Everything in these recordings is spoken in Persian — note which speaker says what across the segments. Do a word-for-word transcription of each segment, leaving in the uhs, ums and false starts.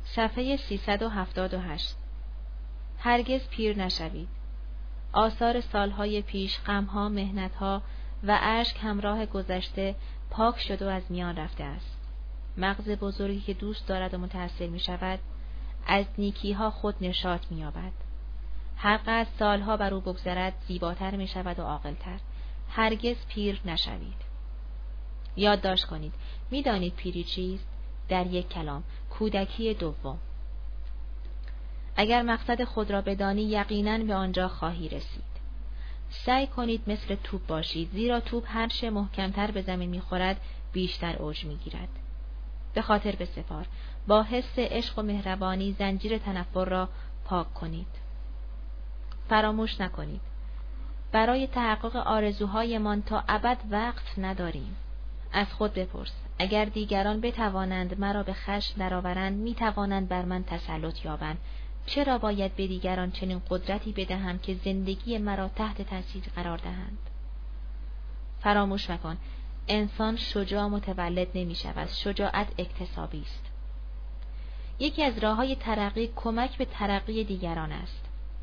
Speaker 1: صفحه سیصد و هفتاد و هشت. هرگز پیر نشوید. آثار سالهای پیش، غمها، مهنتها و اشک همراه گذشته پاک شد و از میان رفته است. مغز بزرگی که دوست دارد و متأثر می شود، از نیکیها خود نشاط می یابد. هر قدر سالها بر او بگذرد زیباتر می شود و عاقل‌تر. هرگز پیر نشوید. یادداشت کنید. می دانید پیری چیست؟ در یک کلام، کودکی دوم. اگر مقصد خود را بدانی یقیناً به آنجا خواهی رسید. سعی کنید مثل توپ باشید، زیرا توپ هر چه محکمتر به زمین می‌خورد بیشتر اوج می‌گیرد. به خاطر بسپار. با حس عشق و مهربانی زنجیر تنفر را پاک کنید. فراموش نکنید. برای تحقق آرزوهایمان تا ابد وقت نداریم. از خود بپرس. اگر دیگران بتوانند مرا به خشم درآورند، می‌توانند بر من تسلط یابند. چرا باید به دیگران چنین قدرتی بدهم که زندگی مرا تحت تاثیر قرار دهند؟ فراموش مکن. انسان شجاع متولد نمی شود. شجاعت اکتسابی است. یکی از راه‌های ترقی کمک به ترقی دیگران است.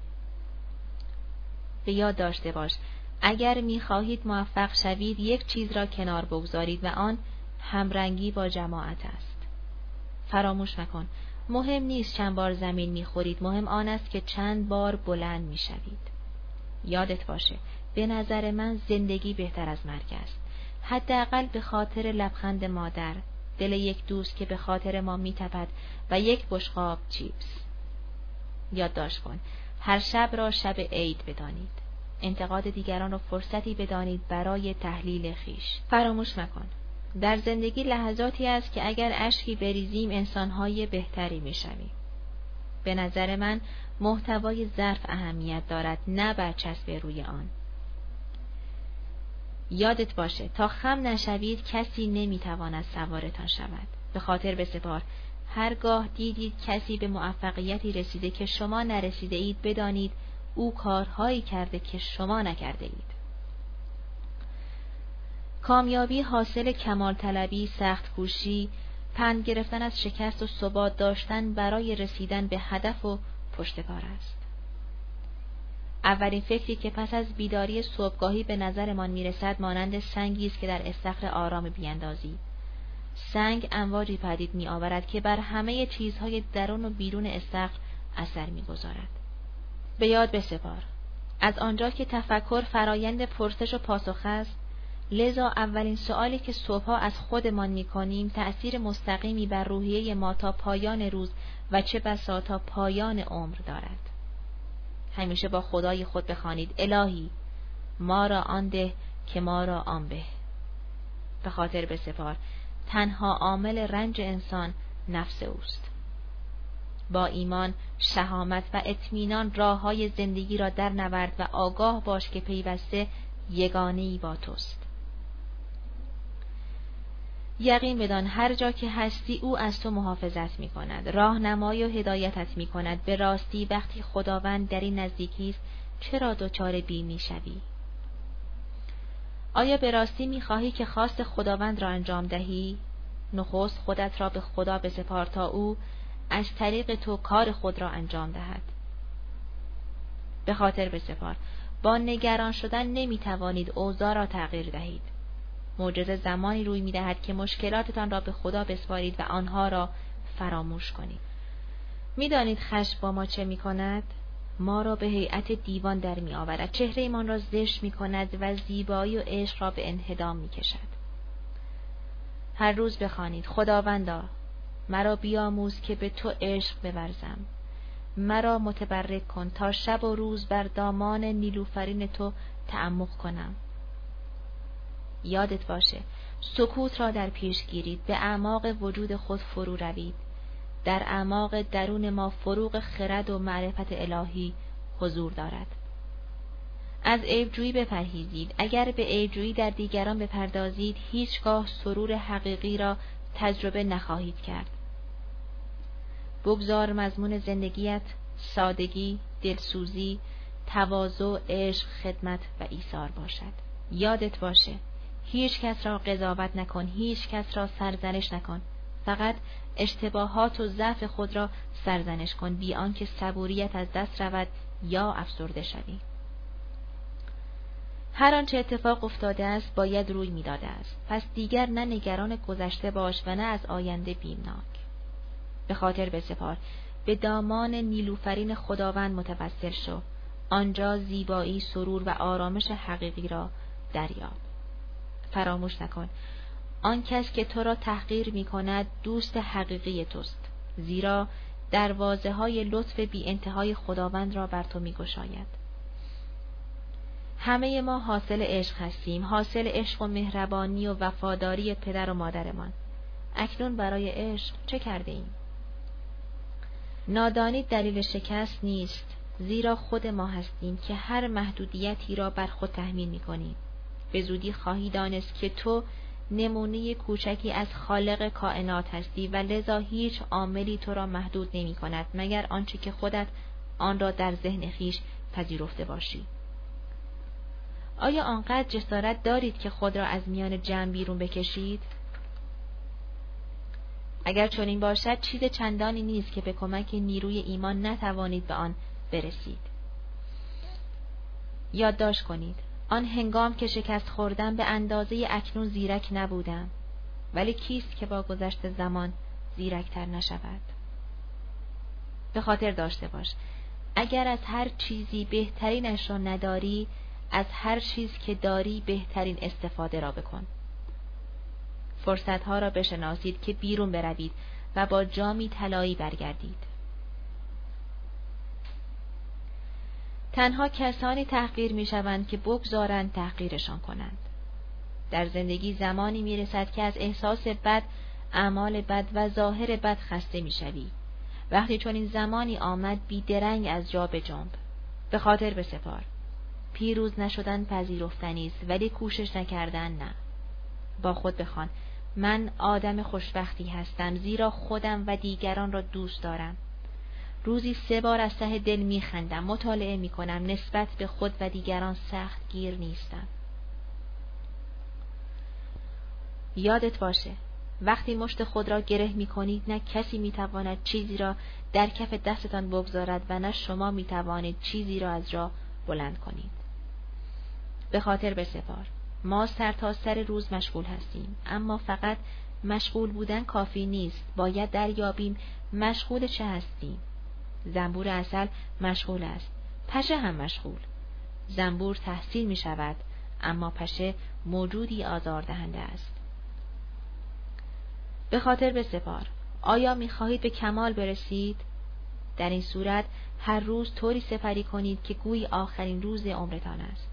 Speaker 1: به یاد داشته باش اگر می خواهید موفق شوید یک چیز را کنار بگذارید و آن همرنگی با جماعت است. فراموش مکن. مهم نیست چند بار زمین می‌خورید، مهم آن است که چند بار بلند می‌شوید. یادت باشه، به نظر من زندگی بهتر از مرگ است. حداقل به خاطر لبخند مادر، دل یک دوست که به خاطر ما می‌تپد و یک بشقاب چیپس. یادداشت کن، هر شب را شب عید بدانید. انتقاد دیگران را فرصتی بدانید برای تحلیل خویش. فراموش مکن. در زندگی لحظاتی است که اگر اشکی بریزیم انسان‌های بهتری می‌شویم. به نظر من محتوای ظرف اهمیت دارد، نه برچسب روی آن. یادت باشه تا خم نشوید کسی نمی‌تواند سوارتان شود. به خاطر بسپار. هرگاه دیدید کسی به موفقیتی رسیده که شما نرسیده اید، بدانید او کارهایی کرده که شما نکرده اید. کامیابی حاصل کمال طلبی، سخت کوشی، پند گرفتن از شکست و ثبات داشتن برای رسیدن به هدف و پشتکار است. اولین فکری که پس از بیداری صبحگاهی به نظرمان میرسد مانند سنگی است که در استخر آرام بیاندازی. سنگ امواجی پدید می آورد که بر همه چیزهای درون و بیرون استخر اثر میگذارد. به یاد بسپار. از آنجا که تفکر فرایند پرسش و پاسخ است، لذا اولین سؤالی که صبحها از خودمان می‌کنیم تأثیر مستقیمی بر روحیه ما تا پایان روز و چه بسا تا پایان عمر دارد. همیشه با خدای خود بخوانید: الهی ما را آن ده که ما را آن به. به خاطر بسپار تنها عامل رنج انسان نفس اوست. با ایمان، شهامت و اطمینان راه‌های زندگی را در نورد و آگاه باش که پیوسته یگانه‌ای با توست. یقین بدان هر جا که هستی او از تو محافظت می کند، راهنمایی و هدایتت می کند. به راستی وقتی خداوند در این نزدیکی است چرا دچار بیم می شوی؟ آیا به راستی می خواهی که خواست خداوند را انجام دهی؟ نخست خودت را به خدا بسپار تا او از طریق تو کار خود را انجام دهد. به خاطر بسپار با نگران شدن نمی توانید اوضاع را تغییر دهید. معجزه زمانی روی می دهد که مشکلاتتان را به خدا بسپارید و آنها را فراموش کنید. می دانید خشم با ما چه می کند؟ ما را به هیئت دیوان در می آورد، چهره ایمان را زشت می کند و زیبایی و عشق را به انهدام می کشد. هر روز بخوانید: خداوندا مرا بیاموز که به تو عشق بورزم. مرا متبرک کن تا شب و روز بر دامان نیلوفرین تو تعمق کنم. یادت باشه سکوت را در پیش گیرید. به اعماق وجود خود فرو روید. در اعماق درون ما فروغ خرد و معرفت الهی حضور دارد. از عیبجویی بپرهیزید. اگر به عیبجویی در دیگران بپردازید هیچگاه سرور حقیقی را تجربه نخواهید کرد. بگذار مضمون زندگیت سادگی، دلسوزی، تواضع، عشق، خدمت و ایثار باشد. یادت باشه هیچ کس را قضاوت نکن، هیچ کس را سرزنش نکن، فقط اشتباهات و ضعف خود را سرزنش کن، بی آنکه صبوریت از دست رود یا افسرده شوی. هر آنچه اتفاق افتاده است باید روی می‌داده است، پس دیگر نه نگران گذشته باش و نه از آینده بیمناک. به خاطر بسپار، به دامان نیلوفرین خداوند متوسل شو، آنجا زیبایی، سرور و آرامش حقیقی را دریاب. فراموش نکن، آن کس که تو را تحقیر می کند دوست حقیقی توست، زیرا دروازه های لطف بی انتهای خداوند را بر تو می گشاید. همه ما حاصل عشق هستیم، حاصل عشق و مهربانی و وفاداری پدر و مادرمان. اکنون برای عشق چه کرده ایم؟ نادانی دلیل شکست نیست، زیرا خود ما هستیم که هر محدودیتی را بر خود تحمیل می کنیم. به زودی خواهی دانست که تو نمونه کوچکی از خالق کائنات هستی و لذا هیچ عاملی تو را محدود نمی کند مگر آنچه که خودت آن را در ذهن خیش پذیرفته باشی. آیا آنقدر جسارت دارید که خود را از میان جمع بیرون بکشید؟ اگر چنین باشد چیز چندانی نیست که به کمک نیروی ایمان نتوانید به آن برسید. یادداشت کنید، آن هنگام که شکست خوردم به اندازه اکنون زیرک نبودم، ولی کیست که با گذشت زمان زیرکتر نشود؟ به خاطر داشته باش، اگر از هر چیزی بهترینش را نداری، از هر چیز که داری بهترین استفاده را بکن. فرصتها را بشناسید که بیرون بروید و با جامی طلایی برگردید. تنها کسانی تحقیر می شوند که بگذارند تحقیرشان کنند. در زندگی زمانی می رسد که از احساس بد، اعمال بد و ظاهر بد خسته می شوی. وقتی چون این زمانی آمد بیدرنگ از جا بجنب. به خاطر بسپار، پیروز نشدن پذیرفتنی است ولی کوشش نکردن نه. با خود بخوان، من آدم خوشبختی هستم زیرا خودم و دیگران را دوست دارم. روزی سه بار از ته دل می خندم، مطالعه می کنم، نسبت به خود و دیگران سخت گیر نیستم. یادت باشه، وقتی مشت خود را گره می کنید نه کسی می تواند چیزی را در کف دستتان بگذارد و نه شما می توانید چیزی را از جا بلند کنید. به خاطر بسپار، ما سر تا سر روز مشغول هستیم، اما فقط مشغول بودن کافی نیست، باید دریابیم مشغول چه هستیم. زنبور عسل مشغول است، پشه هم مشغول. زنبور تحصیل می شود، اما پشه موجودی آزاردهنده است. به خاطر بسپار، آیا می خواهید به کمال برسید؟ در این صورت هر روز طوری سپری کنید که گویی آخرین روز عمرتان است.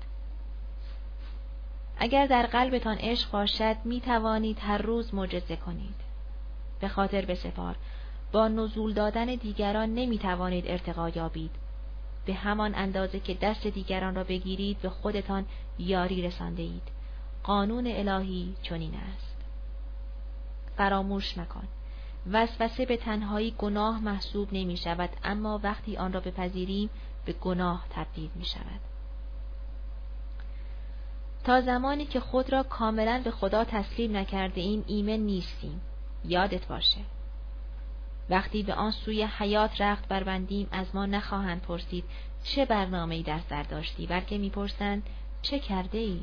Speaker 1: اگر در قلبتان عشق باشد می توانید هر روز معجزه کنید. به خاطر بسپار، با نزول دادن دیگران نمی توانید ارتقا یابید. به همان اندازه که دست دیگران را بگیرید به خودتان یاری رسانده اید. قانون الهی چنین است. فراموش مکن، وسوسه به تنهایی گناه محسوب نمی شود، اما وقتی آن را بپذیریم به گناه تبدیل می شود. تا زمانی که خود را کاملا به خدا تسلیم نکرده ایم ایمن نیستیم. یادت باشه، وقتی به آن سوی حیات رخت بربندیم از ما نخواهند پرسید چه برنامه‌ای در سر داشتی، بلکه میپرسند چه کرده ای؟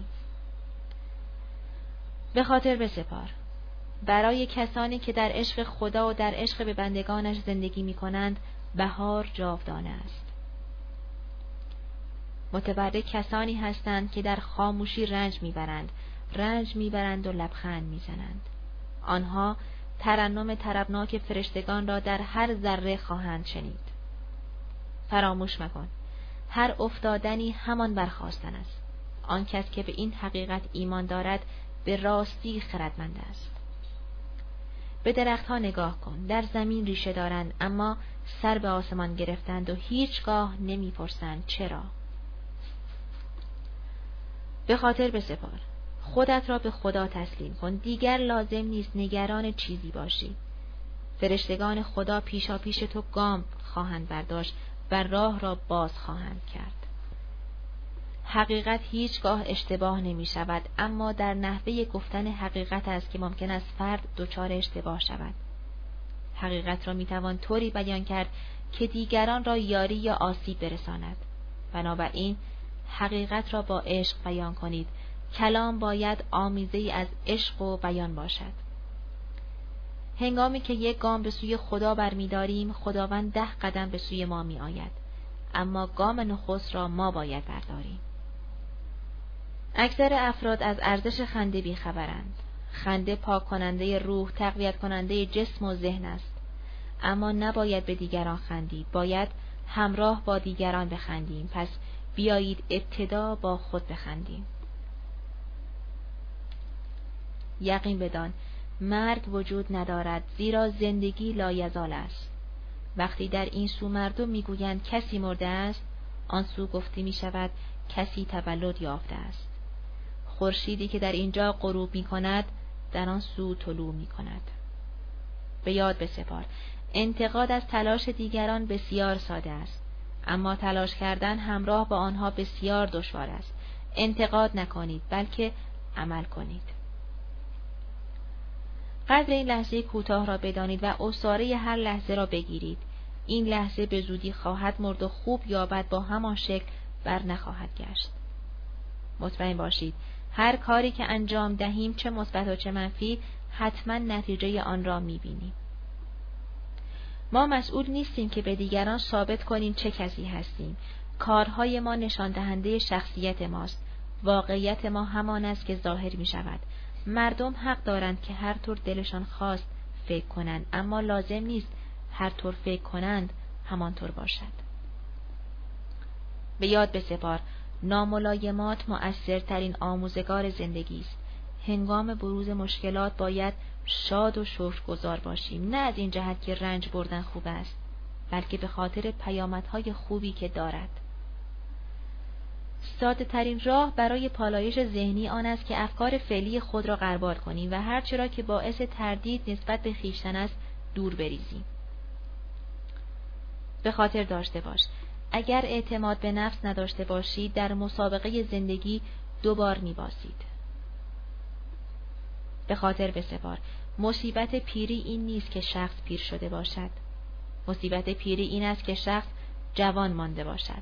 Speaker 1: به خاطر بسپار، برای کسانی که در عشق خدا و در عشق به بندگانش زندگی میکنند بهار جاودانه است. متبرک کسانی هستند که در خاموشی رنج میبرند، رنج میبرند و لبخند میزنند. آنها ترنم طربناک فرشتگان را در هر ذره خواهند شنید. فراموش مکن، هر افتادنی همان برخاستن است. آن کس که به این حقیقت ایمان دارد به راستی خردمند است. به درختها نگاه کن، در زمین ریشه دارند اما سر به آسمان گرفتند و هیچگاه نمیپرسند چرا. به خاطر بسپار، خودت را به خدا تسلیم کن، دیگر لازم نیست نگران چیزی باشی. فرشتگان خدا پیشا پیش تو گام خواهند برداشت و راه را باز خواهند کرد. حقیقت هیچگاه اشتباه نمی شود، اما در نحوه گفتن حقیقت است که ممکن است فرد دچار اشتباه شود. حقیقت را میتوان طوری بیان کرد که دیگران را یاری یا آسیب برساند. بنابراین حقیقت را با عشق بیان کنید. کلام باید آمیزه‌ای از عشق و بیان باشد. هنگامی که یک گام به سوی خدا برمی‌داریم، خداوند ده قدم به سوی ما می‌آید، اما گام نخست را ما باید برداریم. اکثر افراد از ارزش خنده بی‌خبرند. خنده پاک کننده روح، تقویت کننده جسم و ذهن است. اما نباید به دیگران خندید، باید همراه با دیگران بخندیم. پس بیایید ابتدا با خود بخندیم. یقین بدان مرگ وجود ندارد، زیرا زندگی لایزال است. وقتی در این سو مردم میگویند کسی مرده است، آن سو گفته می شود کسی تولد یافته است. خورشیدی که در اینجا غروب می کند، در آن سو طلوع می کند. به یاد بسپار، انتقاد از تلاش دیگران بسیار ساده است، اما تلاش کردن همراه با آنها بسیار دشوار است. انتقاد نکنید، بلکه عمل کنید. قدر این لحظه کوتاه را بدانید و عصاره هر لحظه را بگیرید. این لحظه به زودی خواهد مرد و خوب یا بد با همان شکل بر نخواهد گشت. مطمئن باشید هر کاری که انجام دهیم، چه مثبت و چه منفی، حتما نتیجه آن را می‌بینیم. ما مسئول نیستیم که به دیگران ثابت کنیم چه کسی هستیم. کارهای ما نشان دهنده شخصیت ماست. واقعیت ما همان است که ظاهر می شود. مردم حق دارند که هر طور دلشان خواست فکر کنند، اما لازم نیست هر طور فکر کنند همانطور باشد. به یاد بسپار، ناملایمات مؤثرترین آموزگار زندگی است. هنگام بروز مشکلات باید شاد و شکرگزار باشیم، نه از این جهت که رنج بردن خوب است، بلکه به خاطر پیامدهای خوبی که دارد. ساده ترین راه برای پالایش ذهنی آن است که افکار فعلی خود را غربال کنیم و هر چرا که باعث تردید نسبت به خویشتن است دور بریزیم. به خاطر داشته باش، اگر اعتماد به نفس نداشته باشید، در مسابقه زندگی دوبار می‌بازید. به خاطر بسپار، مصیبت پیری این نیست که شخص پیر شده باشد. مصیبت پیری این است که شخص جوان مانده باشد.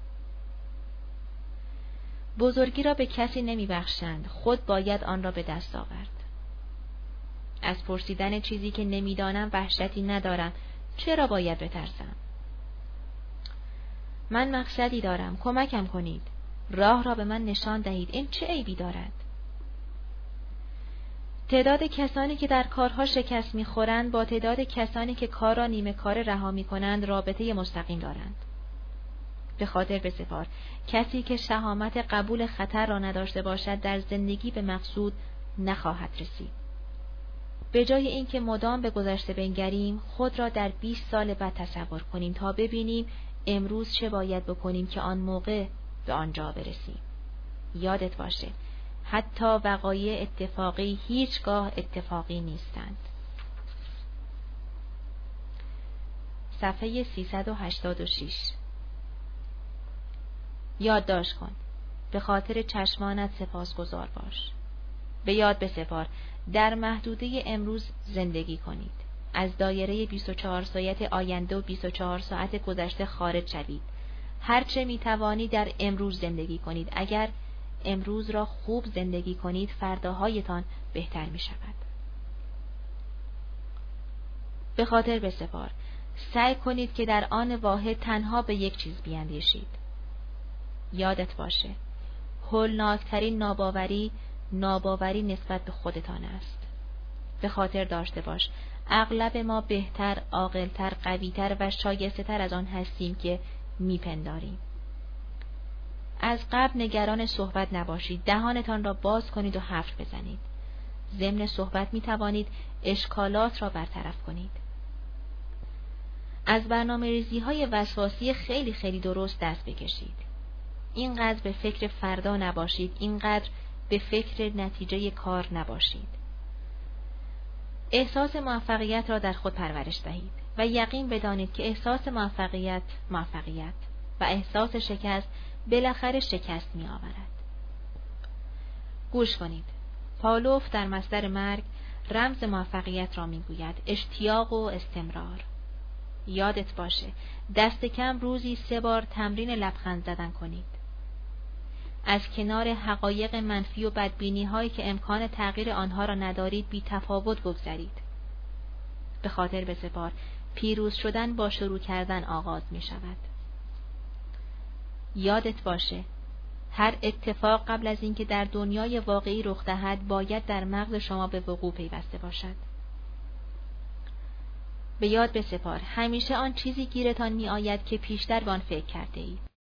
Speaker 1: بزرگی را به کسی نمی‌بخشند، خود باید آن را به دست آورد. از پرسیدن چیزی که نمی‌دانم وحشتی ندارم، چرا باید بترسم؟ من مقصدی دارم، کمکم کنید. راه را به من نشان دهید، این چه عیبی دارد؟ تعداد کسانی که در کارها شکست می‌خورند با تعداد کسانی که کار را نیمه کاره رها می‌کنند رابطه مستقیم دارند. به خاطر بسپار، کسی که شهامت قبول خطر را نداشته باشد در زندگی به مقصود نخواهد رسید. به جای اینکه مدام به گذشته بنگریم، خود را در بیست سال بعد تصور کنیم تا ببینیم امروز چه باید بکنیم که آن موقع به آنجا برسیم. یادت باشه، حتی وقایع اتفاقی هیچگاه اتفاقی نیستند. صفحه سیصد و هشتاد و شش. یادداشت کن، به خاطر چشمانت سپاسگزار باش. به یاد بسپار، در محدوده امروز زندگی کنید. از دایره بیست و چهار ساعت آینده و بیست و چهار ساعت گذشته خارج شوید. هرچه می توانید در امروز زندگی کنید. اگر امروز را خوب زندگی کنید، فرداهایتان بهتر می شود. به خاطر بسپار، سعی کنید که در آن واحد تنها به یک چیز بیندیشید. یادت باشه، هولناکترین ناباوری، ناباوری نسبت به خودتان است. به خاطر داشته باش، اغلب ما بهتر، عاقل‌تر، قوی‌تر و شایسته‌تر از آن هستیم که میپنداریم. از قبل نگران صحبت نباشید، دهانتان را باز کنید و حرف بزنید. ضمن صحبت میتوانید اشکالات را برطرف کنید. از برنامه‌ریزی‌های وسواسی خیلی خیلی درست دست بکشید. اینقدر به فکر فردا نباشید، اینقدر به فکر نتیجه کار نباشید. احساس موفقیت را در خود پرورش دهید و یقین بدانید که احساس موفقیت موفقیت و احساس شکست بالاخره شکست می آورد. گوش کنید. پاولوف در مصدر مرگ رمز موفقیت را میگوید، اشتیاق و استمرار. یادت باشه دست کم روزی سه بار تمرین لبخند زدن کنید. از کنار حقایق منفی و بدبینی هایی که امکان تغییر آنها را ندارید بی تفاوت بگذرید. به خاطر بسپار، پیروز شدن با شروع کردن آغاز می شود. یادت باشه هر اتفاق قبل از اینکه در دنیای واقعی رخ دهد باید در مغز شما به وقوع پیوسته باشد. به یاد بسپار همیشه آن چیزی گیرتان می آید که پیشتر به آن فکر کرده اید.